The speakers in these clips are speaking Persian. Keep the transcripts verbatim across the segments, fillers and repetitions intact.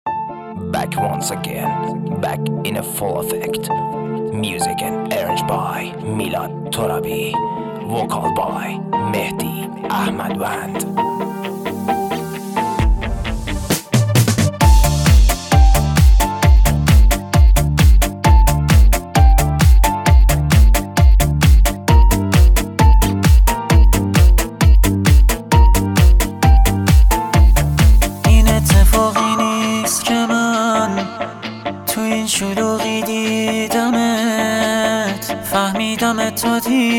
Back once again, back in a full effect. Music and arranged by Milad Torabi. Vocal by Mehdi Ahmadwand. شلوغی دیدمت، فهمیدمت تا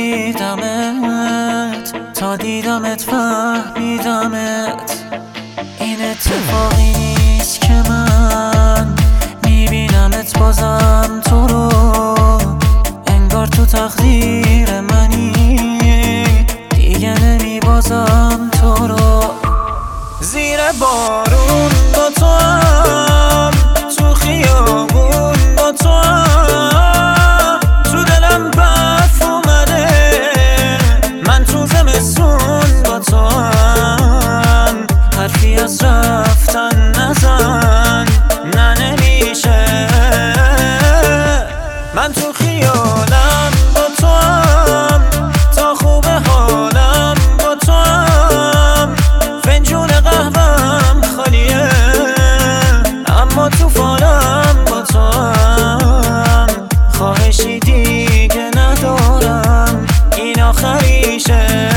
دیدمت، تا دیدمت فهمیدمت. این اتفاقی نیست که من میبینمت بازم تو رو، انگار تو تقدیر منی، دیگه نمیبازم تو رو. زیر بارون با تو هم، تو خیابون با تو هم، تو دلم برف اومده، من تو زمستون با تو هم. حرفی از رفتن نزن، نه نمیشه. من تو خیالم با تو هم، تا خوب حالم با تو هم. فنجون قهوهم خالیه، اما تو فالم با تو هم. خواهشی دیگه ندارم، این آخریشه.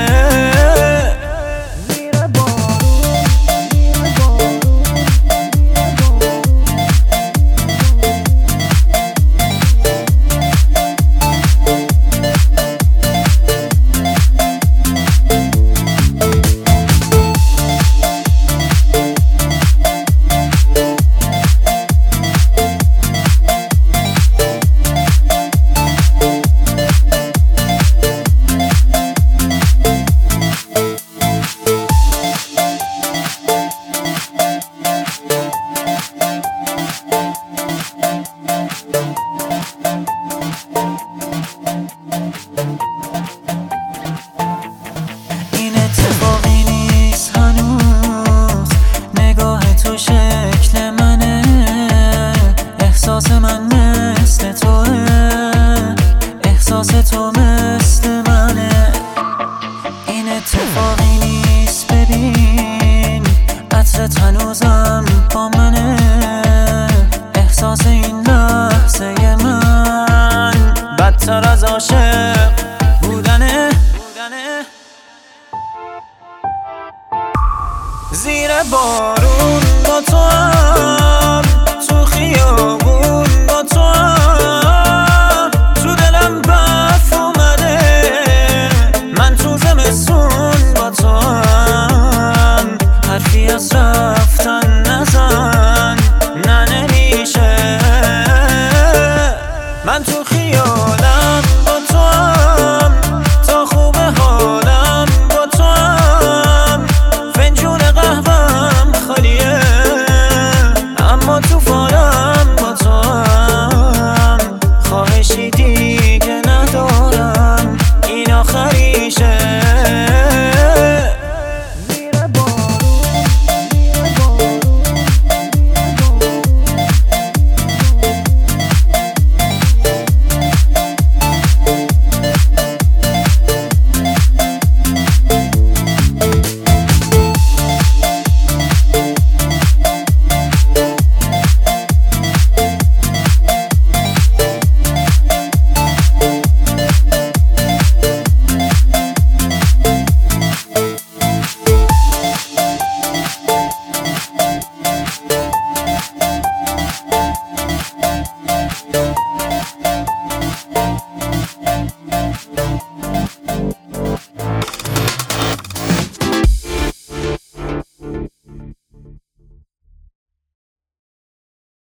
این اتفاقی نیست هنوز، نگاه تو شکل منه، احساس من مثل توه، احساس تو مثل منه. این اتفاقی نیست، ببین عطرت هنوزم با منه، احساس این لحظه من بدتر از عاشق بودنه. زیر بارون با